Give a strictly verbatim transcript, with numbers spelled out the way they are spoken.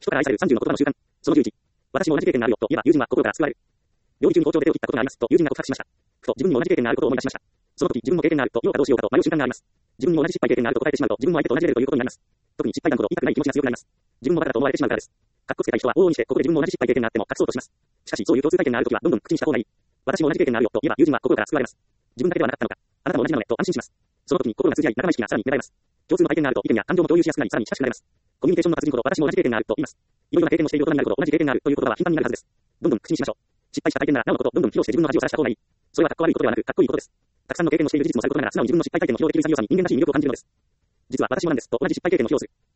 人から愛されるさんじゅうの言葉の習慣。そのじゅういち。私も同じ経験があるよと言えば友人は心から救われる。料理中に包丁で手を切ったことがありますと友人が告白しました。ふと自分にも同じ経験があることを思い出しました。その時自分も経験があると言おうかどうしようかと迷う瞬間があります。自分にも同じ失敗経験があると答えてしまうと自分も相手と同じレベルということになります。特に失敗談ほど言いたくない気持ちが強くなります。自分もバカだと思われてしまうからです。かっこつけたい人は往々にしてここで自分も同じ失敗経験があっても隠そうとします。しかしそういう共通体験があるときはどんどん口にした方がいい。私も同じ経験があるよと言えば友人は心から救われます。自分だけではなかったのか。あなたも同じなのねと安心します。その時に心が通じ合い仲間意識がさらに芽生えます。共通の体験があると意見や感情も共有しやすくなりさらに親しくなれます。コミュニケーションの達人ほど私も同じ経験があると言います。いろいろな経験をしている大人になるほど同じ経験があるという言葉は頻繁になるはずです。どんどん口にしましょう。失敗した体験ならなおのことどんどん披露して自分の恥をさらした方がいい。それはかっこ悪いことではなくかっこいいことです。たくさんの経験をしている事実もさることながら素直に自分の失敗体験を披露できる潔さに人間らしい魅力を感じるのです。実は私もなんですと同じ失敗経験を披露する。